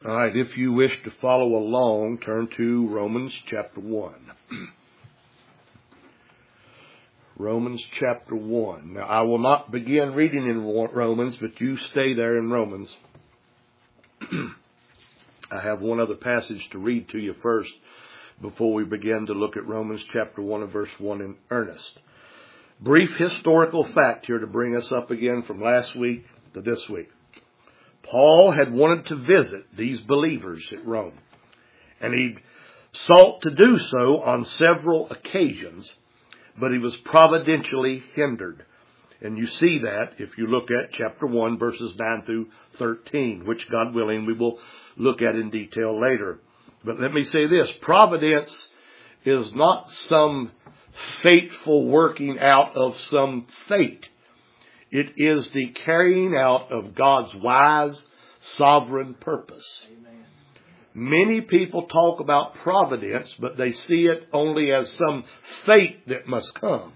All right, if you wish to follow along, turn to Romans chapter 1. Romans chapter 1. Now, I will not begin reading in Romans, but you stay there in Romans. I have one other passage to read to you first before we begin to look at Romans chapter 1 and verse 1 in earnest. Brief historical fact here to bring us up again from last week to this week. Paul had wanted to visit these believers at Rome, and he sought to do so on several occasions, but he was providentially hindered. And you see that if you look at chapter 1, verses 9 through 13, which, God willing, we will look at in detail later. But let me say this, providence is not some fateful working out of some fate. It is the carrying out of God's wise, sovereign purpose. Amen. Many people talk about providence, but they see it only as some fate that must come.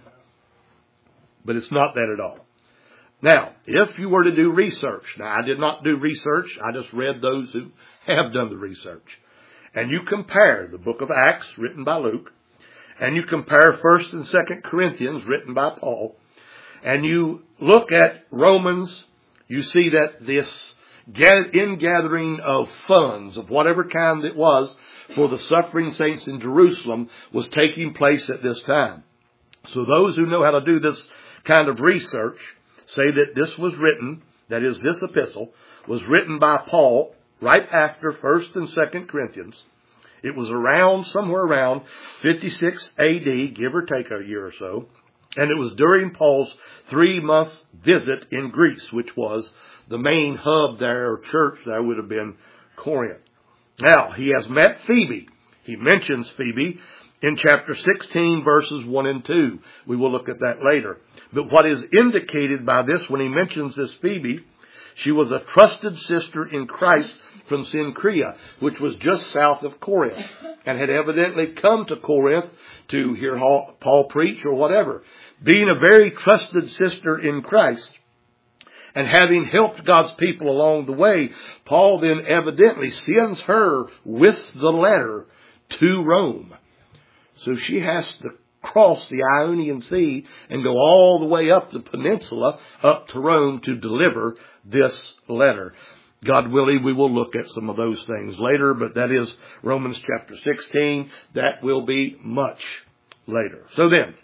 But it's not that at all. Now, if you were to do research, now I did not do research, I just read those who have done the research. And you compare the book of Acts, written by Luke, and you compare 1st and 2nd Corinthians, written by Paul, and you look at Romans, you see that this ingathering of funds of whatever kind it was for the suffering saints in Jerusalem was taking place at this time. So those who know how to do this kind of research say that this was written, that is, this epistle was written by Paul right after 1st and 2nd Corinthians. It was somewhere around 56 AD, give or take a year or so. And it was during Paul's 3-month visit in Greece, which was the main hub there, or church there would have been Corinth. Now, he has met Phoebe. He mentions Phoebe in chapter 16, verses 1 and 2. We will look at that later. But what is indicated by this when he mentions this Phoebe, she was a trusted sister in Christ from Cenchrea, which was just south of Corinth, and had evidently come to Corinth to hear Paul preach or whatever. Being a very trusted sister in Christ, and having helped God's people along the way, Paul then evidently sends her with the letter to Rome. So she has to cross the Ionian Sea and go all the way up the peninsula, up to Rome, to deliver this letter. God willing, we will look at some of those things later, but that is Romans chapter 16. That will be much later. So then,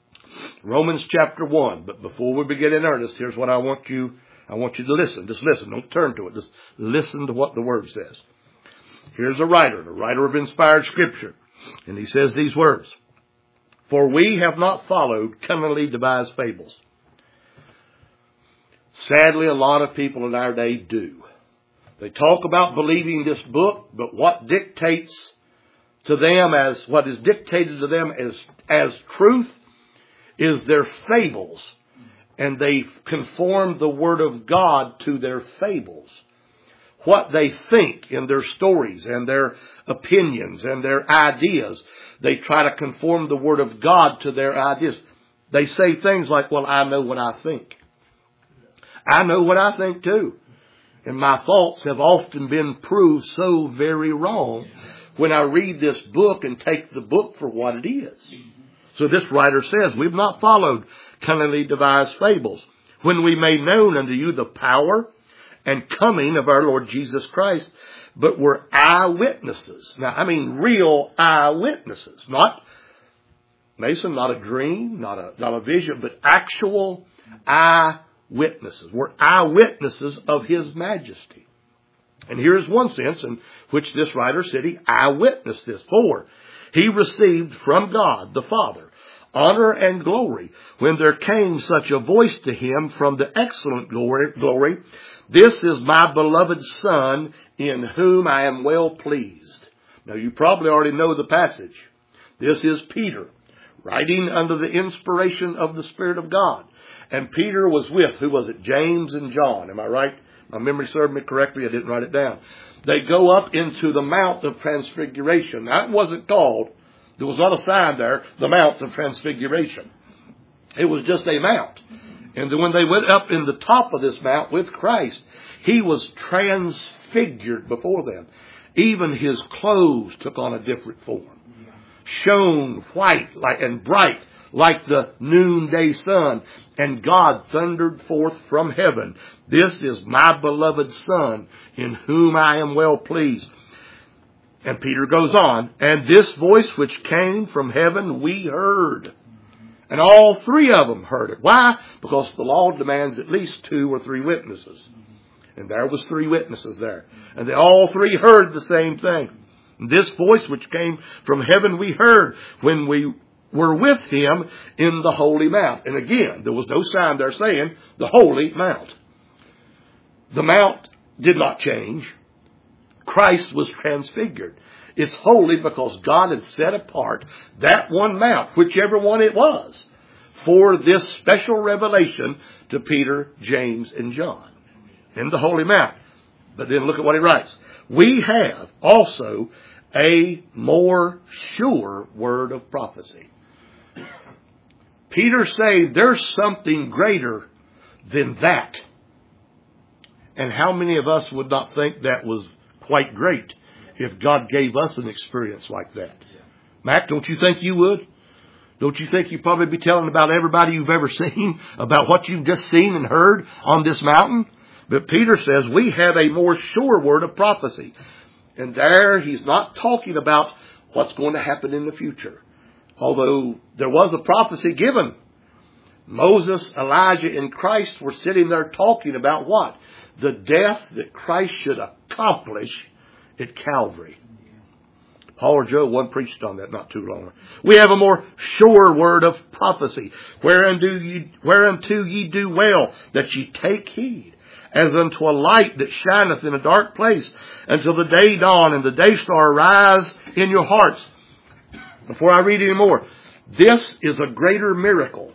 Romans chapter 1. But before we begin in earnest, here's what I want you to listen. Just listen. Don't turn to it. Just listen to what the Word says. Here's a writer of inspired Scripture. And he says these words. For we have not followed cunningly devised fables. Sadly, a lot of people in our day do. They talk about believing this book, but what is dictated to them as truth is their fables. And they conform the Word of God to their fables. What they think in their stories and their opinions and their ideas, they try to conform the Word of God to their ideas. They say things like, well, I know what I think. I know what I think too. And my thoughts have often been proved so very wrong when I read this book and take the book for what it is. So this writer says, we've not followed cunningly devised fables, when we made known unto you the power and coming of our Lord Jesus Christ, but were eyewitnesses. Now, I mean real eyewitnesses. Not, Mason, not a dream, not a vision, but actual eyewitnesses. We're eyewitnesses of His majesty. And here's one sense in which this writer said he eyewitnessed this. For he received from God the Father honor and glory when there came such a voice to him from the excellent glory. This is my beloved Son, in whom I am well pleased. Now you probably already know the passage. This is Peter, writing under the inspiration of the Spirit of God. And Peter was with, who was it? James and John. Am I right? My memory served me correctly. I didn't write it down. They go up into the Mount of Transfiguration. Now, it wasn't called, there was not a sign there, the Mount of Transfiguration. It was just a mount. And when they went up in the top of this mount with Christ, he was transfigured transfigured before them. Even his clothes took on a different form. Shone white and bright like the noonday sun. And God thundered forth from heaven, "This is my beloved Son, in whom I am well pleased." And Peter goes on, "And this voice which came from heaven we heard." And all three of them heard it. Why? Because the law demands at least 2 or 3 witnesses. And there was 3 witnesses there. And they all three heard the same thing. And this voice which came from heaven we heard when we were with him in the holy mount. And again, there was no sign there saying the holy mount. The mount did not change. Christ was transfigured. It's holy because God had set apart that one mount, whichever one it was, for this special revelation to Peter, James, and John in the holy mount. But then look at what he writes. We have also a more sure word of prophecy. Peter said there's something greater than that. And how many of us would not think that was quite great if God gave us an experience like that? Mac, don't you think you would? Don't you think you'd probably be telling about everybody you've ever seen about what you've just seen and heard on this mountain? But Peter says we have a more sure word of prophecy. And there he's not talking about what's going to happen in the future. Although there was a prophecy given. Moses, Elijah, and Christ were sitting there talking about what? The death that Christ should accomplish at Calvary. Paul or Joe, one preached on that not too long ago. We have a more sure word of prophecy, whereunto ye do well that ye take heed, as unto a light that shineth in a dark place, until the day dawn and the day star rise in your hearts. Before I read any more, this is a greater miracle,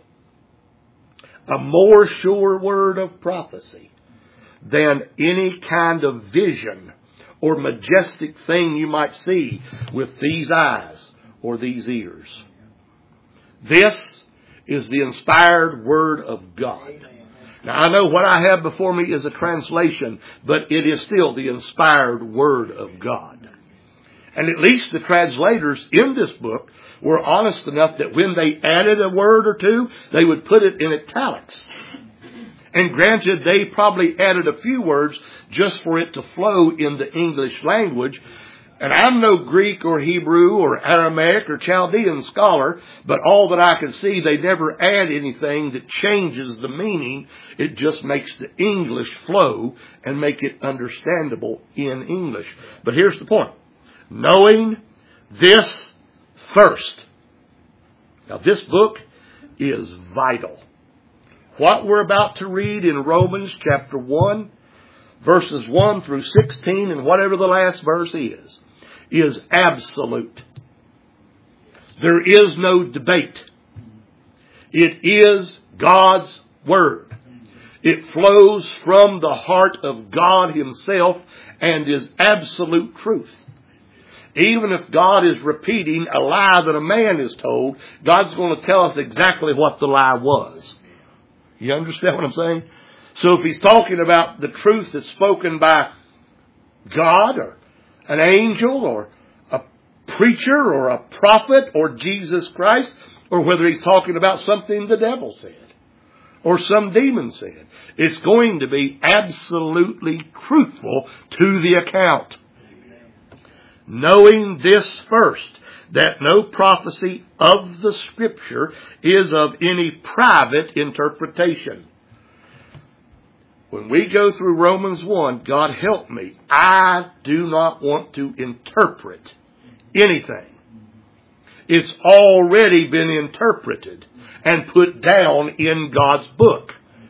a more sure word of prophecy than any kind of vision or majestic thing you might see with these eyes or these ears. This is the inspired Word of God. Now, I know what I have before me is a translation, but it is still the inspired Word of God. And at least the translators in this book were honest enough that when they added a word or two, they would put it in italics. And granted, they probably added a few words just for it to flow in the English language. And I'm no Greek or Hebrew or Aramaic or Chaldean scholar, but all that I can see, they never add anything that changes the meaning. It just makes the English flow and make it understandable in English. But here's the point. Knowing this first. Now, this book is vital. What we're about to read in Romans chapter 1, verses 1 through 16, and whatever the last verse is absolute. There is no debate. It is God's Word. It flows from the heart of God Himself and is absolute truth. Even if God is repeating a lie that a man is told, God's going to tell us exactly what the lie was. You understand what I'm saying? So if He's talking about the truth that's spoken by God or an angel or a preacher or a prophet or Jesus Christ, or whether He's talking about something the devil said or some demon said, it's going to be absolutely truthful to the account. Knowing this first, that no prophecy of the Scripture is of any private interpretation. When we go through Romans 1, God help me, I do not want to interpret anything. It's already been interpreted and put down in God's book.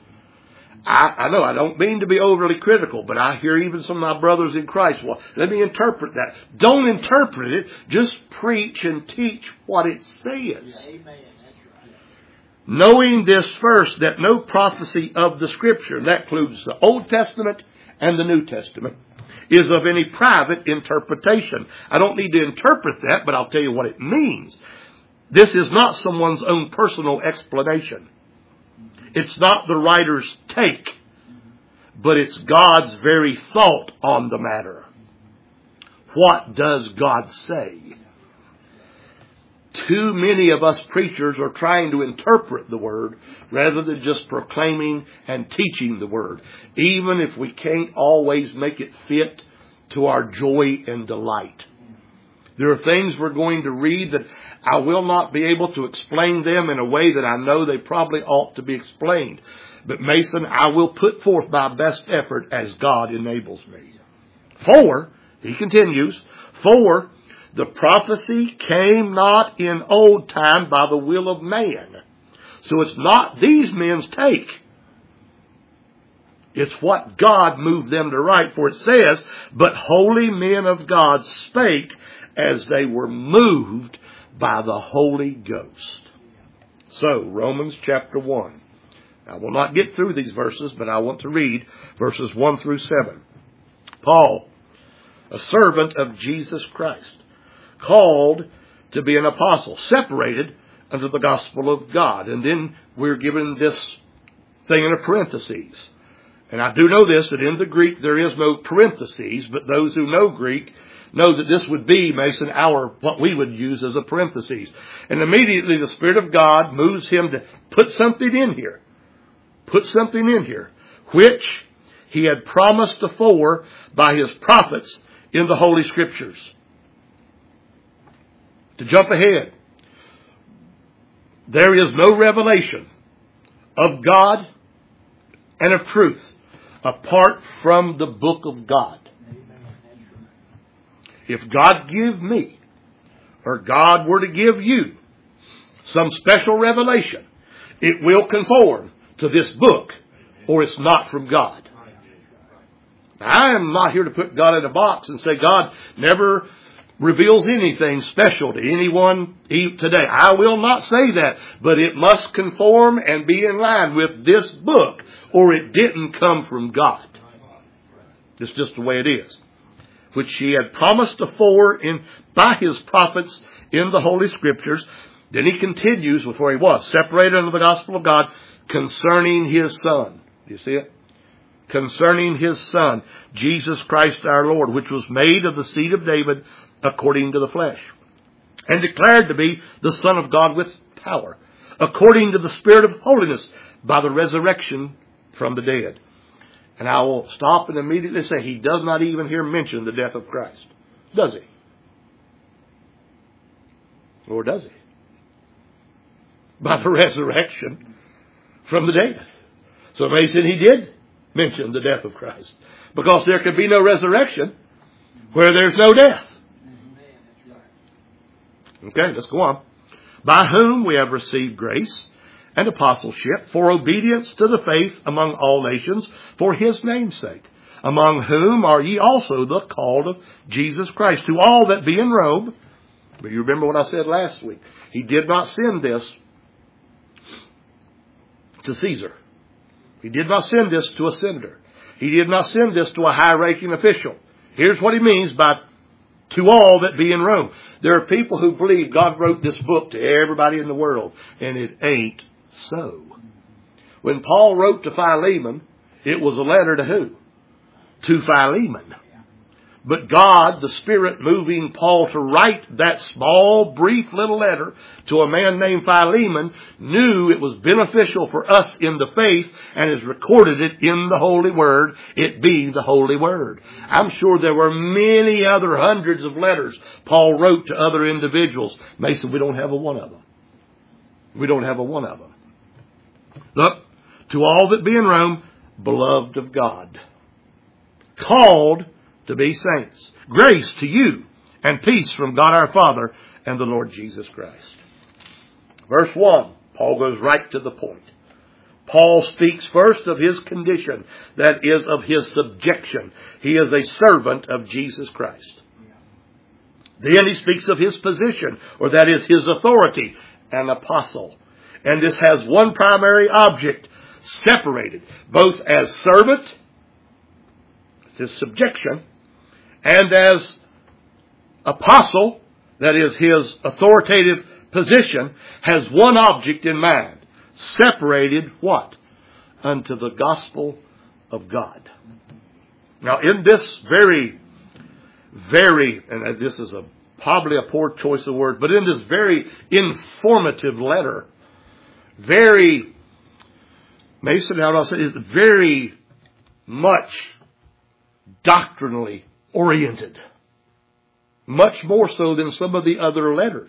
I know I don't mean to be overly critical, but I hear even some of my brothers in Christ, well, let me interpret that. Don't interpret it. Just preach and teach what it says. Amen. That's right. Knowing this first, that no prophecy of the Scripture, that includes the Old Testament and the New Testament, is of any private interpretation. I don't need to interpret that, but I'll tell you what it means. This is not someone's own personal explanation. It's not the writer's take, but it's God's very thought on the matter. What does God say? Too many of us preachers are trying to interpret the Word rather than just proclaiming and teaching the Word, even if we can't always make it fit to our joy and delight. There are things we're going to read that I will not be able to explain them in a way that I know they probably ought to be explained. But Mason, I will put forth my best effort as God enables me. For, he continues, for the prophecy came not in old time by the will of man. So it's not these men's take. It's what God moved them to write. For it says, but holy men of God spake as they were moved by the Holy Ghost. So, Romans chapter 1. I will not get through these verses, but I want to read verses 1 through 7. Paul, a servant of Jesus Christ, called to be an apostle, separated unto the gospel of God. And then we're given this thing in a parentheses. And I do know this, that in the Greek there is no parentheses, but those who know Greek know that this would be, Mason, what we would use as a parentheses. And immediately the Spirit of God moves him to put something in here. Put something in here, which he had promised afore by his prophets in the Holy Scriptures. To jump ahead, there is no revelation of God and of truth apart from the book of God. If God give me, or God were to give you, some special revelation, it will conform to this book, or it's not from God. I am not here to put God in a box and say God never reveals anything special to anyone today. I will not say that, but it must conform and be in line with this book, or it didn't come from God. It's just the way it is. Which he had promised afore by his prophets in the Holy Scriptures. Then he continues with where he was, separated unto the gospel of God, concerning his Son. Do you see it? Concerning his Son, Jesus Christ our Lord, which was made of the seed of David according to the flesh, and declared to be the Son of God with power, according to the Spirit of holiness, by the resurrection from the dead. And I will stop and immediately say he does not even here mention the death of Christ. Does he? Or does he? By the resurrection from the dead. So Mason, he did mention the death of Christ. Because there can be no resurrection where there's no death. Okay, let's go on. By whom we have received grace and apostleship for obedience to the faith among all nations for his name's sake, among whom are ye also the called of Jesus Christ, to all that be in Rome. But you remember what I said last week. He did not send this to Caesar. He did not send this to a senator. He did not send this to a high-ranking official. Here's what he means by to all that be in Rome. There are people who believe God wrote this book to everybody in the world, and it ain't so. When Paul wrote to Philemon, it was a letter to who? To Philemon. But God, the Spirit moving Paul to write that small, brief little letter to a man named Philemon, knew it was beneficial for us in the faith and has recorded it in the Holy Word, it being the Holy Word. I'm sure there were many other hundreds of letters Paul wrote to other individuals. Mason, we don't have a one of them. We don't have a one of them. Look, to all that be in Rome, beloved of God, called to be saints. Grace to you and peace from God our Father and the Lord Jesus Christ. Verse 1, Paul goes right to the point. Paul speaks first of his condition, that is of his subjection. He is a servant of Jesus Christ. Then he speaks of his position, or that is his authority, an apostle. And this has one primary object, separated, both as servant, his subjection, and as apostle, that is his authoritative position, has one object in mind. Separated what? Unto the gospel of God. Now, in this very, and this is probably a poor choice of words, but in this very informative letter, Mason, how do I say it? Very much doctrinally oriented. Much more so than some of the other letters.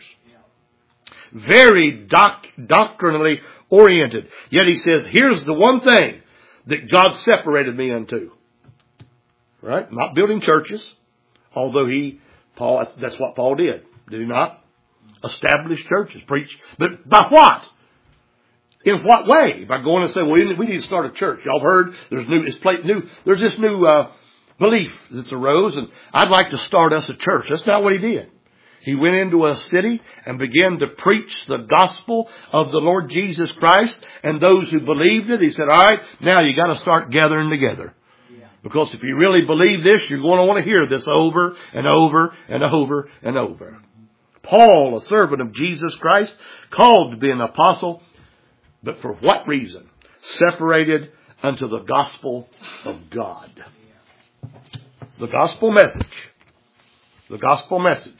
Very doctrinally oriented. Yet he says, here's the one thing that God separated me unto. Right? Not building churches. Although that's what Paul did. Did he not? Establish churches. Preach. But by what? In what way? By going and saying, well, we need to start a church. Y'all heard there's this new belief that's arose, and I'd like to start us a church. That's not what he did. He went into a city and began to preach the gospel of the Lord Jesus Christ, and those who believed it, he said, all right, now you got to start gathering together. Because if you really believe this, you're going to want to hear this over and over and over and over. Paul, a servant of Jesus Christ, called to be an apostle, but for what reason? Separated unto the gospel of God. The gospel message. The gospel message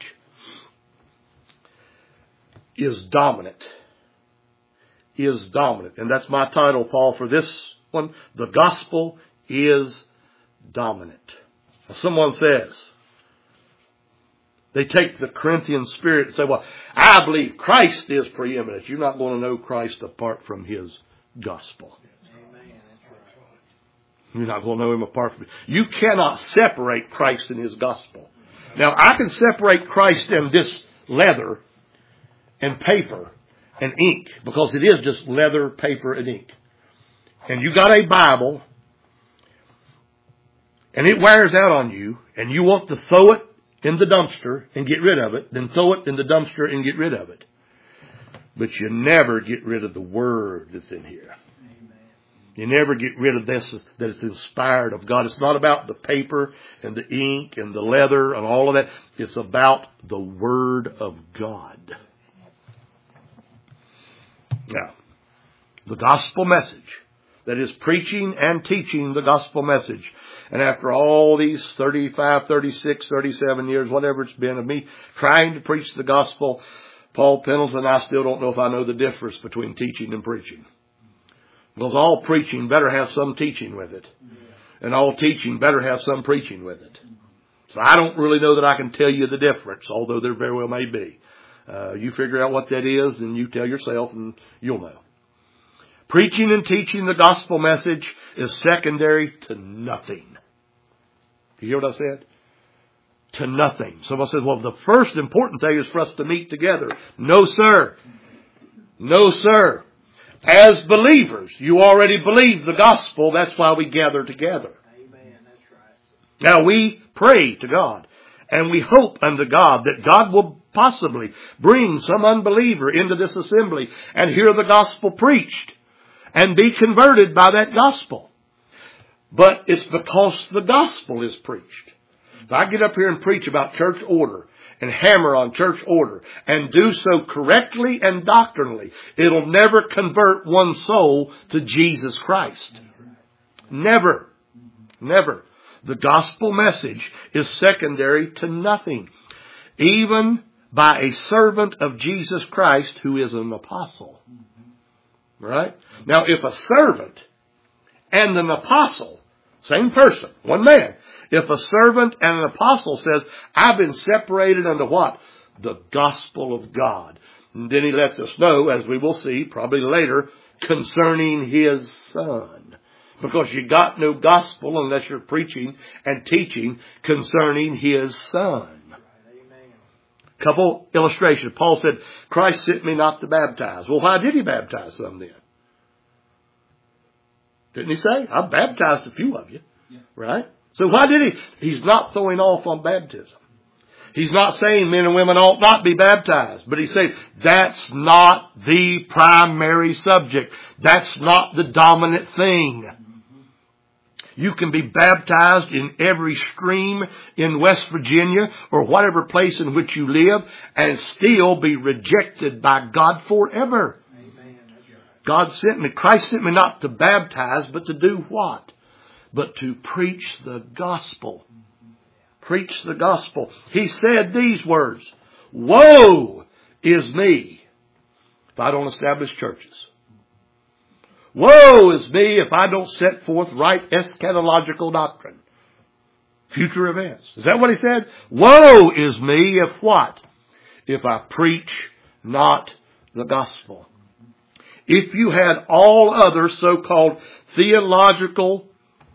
is dominant. Is dominant. And that's my title, Paul, for this one. The gospel is dominant. Now, someone says, they take the Corinthian spirit and say, well, I believe Christ is preeminent. You're not going to know Christ apart from His gospel. You're not going to know Him apart from it. You cannot separate Christ and His gospel. Now, I can separate Christ and this leather and paper and ink, because it is just leather, paper, and ink. And you got a Bible, and it wears out on you, and you want to throw it in the dumpster and get rid of it, then throw it in the dumpster and get rid of it. But you never get rid of the Word that's in here. You never get rid of this, that it's inspired of God. It's not about the paper and the ink and the leather and all of that. It's about the Word of God. Now, the gospel message, that is preaching and teaching the gospel message. And after all these 35, 36, 37 years, whatever it's been of me trying to preach the gospel, Paul Pendleton, I still don't know if I know the difference between teaching and preaching. Because all preaching better have some teaching with it. And all teaching better have some preaching with it. So I don't really know that I can tell you the difference, although there very well may be. You figure out what that is, and you tell yourself, and you'll know. Preaching and teaching the gospel message is secondary to nothing. You hear what I said? To nothing. Someone says, well, the first important thing is for us to meet together. No, sir. No, sir. As believers, you already believe the gospel. That's why we gather together. Amen. That's right. Now we pray to God, and we hope unto God that God will possibly bring some unbeliever into this assembly and hear the gospel preached and be converted by that gospel. But it's because the gospel is preached. If I get up here and preach about church order and hammer on church order and do so correctly and doctrinally, it'll never convert one soul to Jesus Christ. Never. Never. The gospel message is secondary to nothing. Even by a servant of Jesus Christ who is an apostle. Right? Now, if a servant and an apostle, same person, one man, if a servant and an apostle says, I've been separated unto what? The gospel of God. And then he lets us know, as we will see probably later, concerning His Son. Because you got no gospel unless you're preaching and teaching concerning His Son. Couple illustrations. Paul said, Christ sent me not to baptize. Well, why did He baptize some then? Didn't He say? I've baptized a few of you. Yeah. Right? So why did He? He's not throwing off on baptism. He's not saying men and women ought not be baptized. But He's saying that's not the primary subject. That's not the dominant thing. You can be baptized in every stream in West Virginia or whatever place in which you live and still be rejected by God forever. Amen. God sent me, Christ sent me not to baptize, but to do what? but to preach the gospel. Preach the gospel. He said these words, woe is me if I don't establish churches. Woe is me if I don't set forth right eschatological doctrine. Future events. Is that what he said? Woe is me if what? If I preach not the gospel. If you had all other so-called theological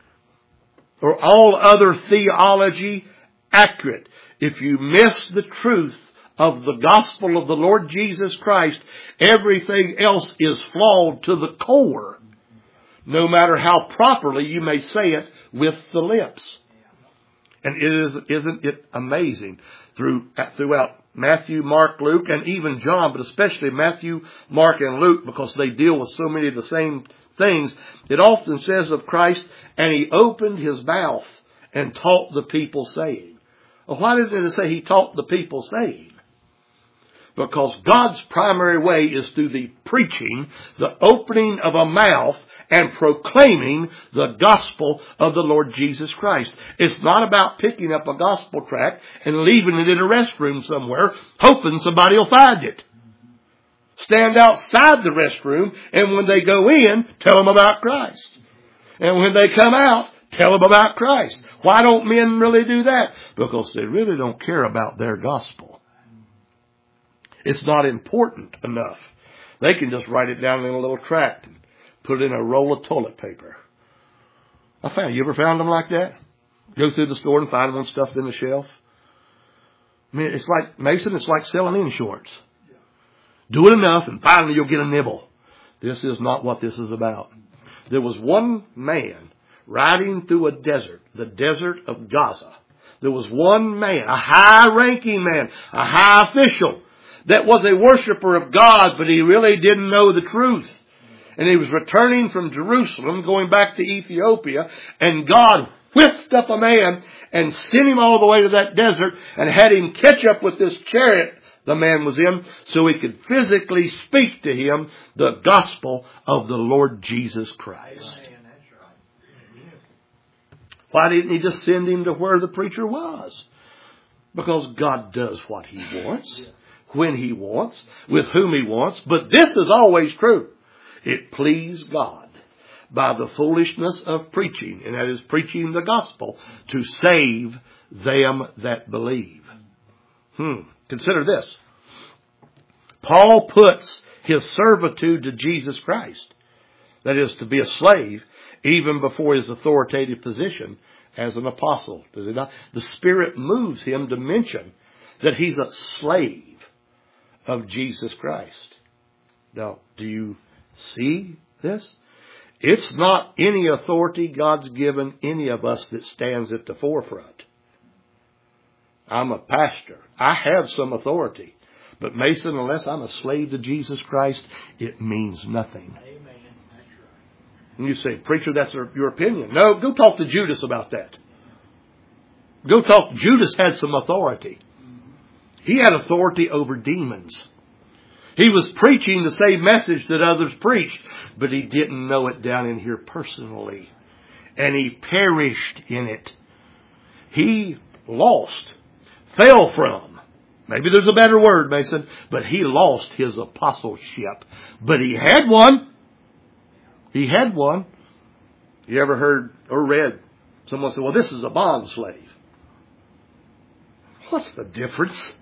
or all other theology accurate, if you miss the truth of the gospel of the Lord Jesus Christ, everything else is flawed to the core, no matter how properly you may say it with the lips. And isn't it amazing throughout Matthew, Mark, Luke, and even John, but especially Matthew, Mark, and Luke, because they deal with so many of the same things. It often says of Christ, and he opened his mouth and taught the people saying. Well, why doesn't it say he taught the people saying? Because God's primary way is through the preaching, the opening of a mouth, and proclaiming the gospel of the Lord Jesus Christ. It's not about picking up a gospel tract and leaving it in a restroom somewhere, hoping somebody will find it. Stand outside the restroom, and when they go in, tell them about Christ. And when they come out, tell them about Christ. Why don't men really do that? Because they really don't care about their gospel. It's not important enough. They can just write it down in a little tract and put it in a roll of toilet paper. You ever found them like that? Go through the store and find one stuffed in the shelf? I mean, it's like, Mason, it's like selling insurance. Do it enough and finally you'll get a nibble. This is not what this is about. There was one man riding through a desert, the desert of Gaza. There was one man, a high-ranking man, a high official, that was a worshiper of God, but he really didn't know the truth. And he was returning from Jerusalem, going back to Ethiopia, and God whipped up a man and sent him all the way to that desert and had him catch up with this chariot the man was in so he could physically speak to him the gospel of the Lord Jesus Christ. Why didn't he just send him to where the preacher was? Because God does what he wants, when he wants, with whom he wants. But this is always true. It pleased God by the foolishness of preaching, and that is preaching the gospel, to save them that believe. Consider this. Paul puts his servitude to Jesus Christ, that is, to be a slave, even before his authoritative position as an apostle. Does it not? The Spirit moves him to mention that he's a slave of Jesus Christ. Now, do you see this? It's not any authority God's given any of us that stands at the forefront. I'm a pastor. I have some authority. But Mason, unless I'm a slave to Jesus Christ, it means nothing. Amen. That's right. And you say, preacher, that's your opinion. No, go talk to Judas about that. Go talk. Judas had some authority. He had authority over demons. He was preaching the same message that others preached, but he didn't know it down in here personally. And he perished in it. He lost, fell from, maybe there's a better word, Mason, but he lost his apostleship. But he had one. He had one. You ever heard or read someone say, well, this is a bond slave? What's the difference?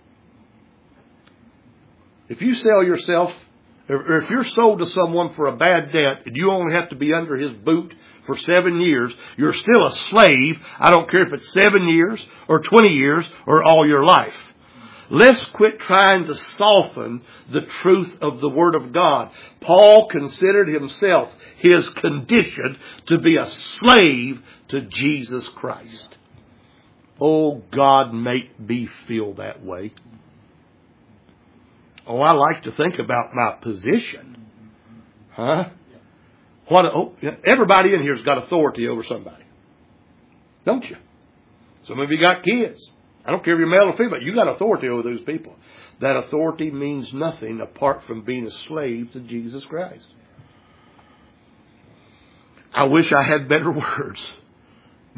If you sell yourself, or if you're sold to someone for a bad debt and you only have to be under his boot for 7 years, you're still a slave. I don't care if it's 7 years or 20 years or all your life. Let's quit trying to soften the truth of the Word of God. Paul considered himself, his condition, to be a slave to Jesus Christ. Oh, God, make me feel that way. Oh, I like to think about my position. Everybody in here's got authority over somebody. Don't you? Some of you got kids. I don't care if you're male or female. You got authority over those people. That authority means nothing apart from being a slave to Jesus Christ. I wish I had better words.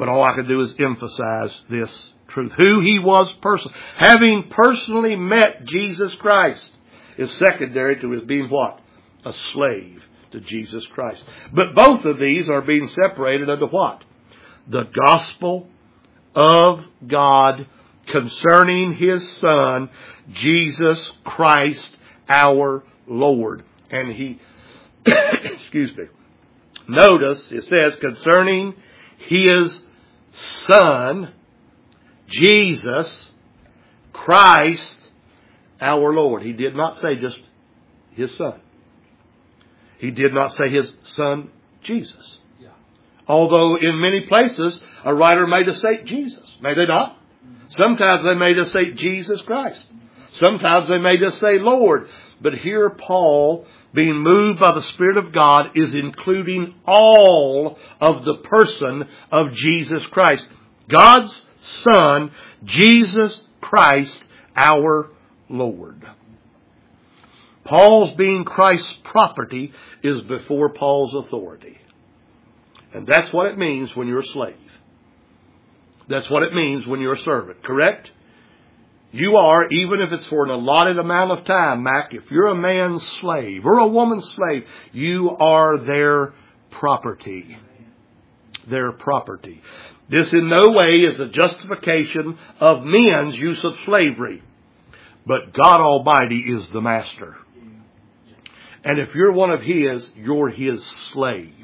But all I can do is emphasize this truth. Who he was personally. Having personally met Jesus Christ is secondary to his being what? A slave to Jesus Christ. But both of these are being separated unto what? The gospel of God concerning his Son, Jesus Christ, our Lord. And he, excuse me, notice it says concerning his Son, Jesus Christ, our Lord. He did not say just his Son. He did not say his Son, Jesus. Yeah. Although in many places a writer may just say Jesus. May they not? Sometimes they may just say Jesus Christ. Sometimes they may just say Lord. But here Paul, being moved by the Spirit of God, is including all of the person of Jesus Christ. God's Son, Jesus Christ, our Lord. Paul's being Christ's property is before Paul's authority. And that's what it means when you're a slave. That's what it means when you're a servant, correct? You are, even if it's for an allotted amount of time, Mac, if you're a man's slave or a woman's slave, you are their property. Their property. This in no way is a justification of men's use of slavery. But God Almighty is the master. And if you're one of his, you're his slave.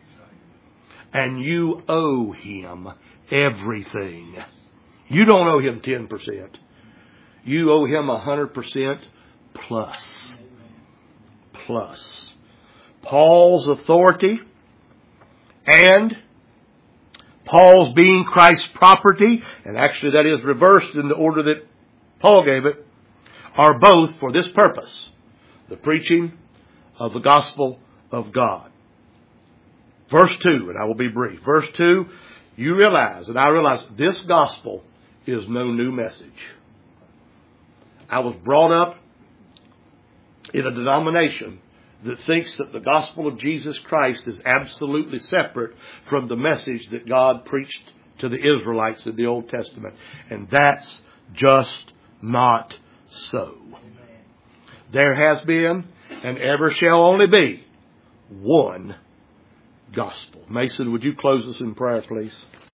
And you owe him everything. You don't owe him 10%. You owe him 100% plus. Plus. Paul's authority and Paul's being Christ's property, and actually that is reversed in the order that Paul gave it, are both for this purpose. The preaching of the gospel of God. Verse 2, and I will be brief. Verse 2, you realize, and I realize, this gospel is no new message. I was brought up in a denomination that thinks that the gospel of Jesus Christ is absolutely separate from the message that God preached to the Israelites in the Old Testament. And that's just not so. There has been and ever shall only be one gospel. Mason, would you close us in prayer, please?